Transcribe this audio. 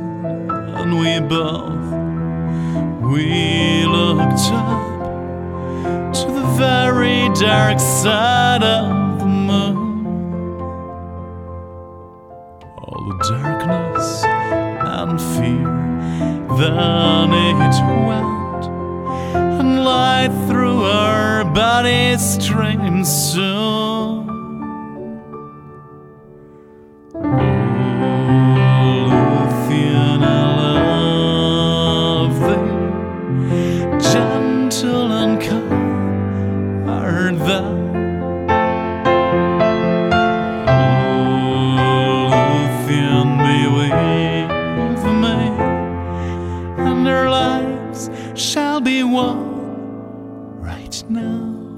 and we looked up to the very dark side of the moon. All the darkness and fear, then it went, and light through our bodies streamed soon. Gentle and calm art thou, Luthien, be with me, and our lives shall be one right now.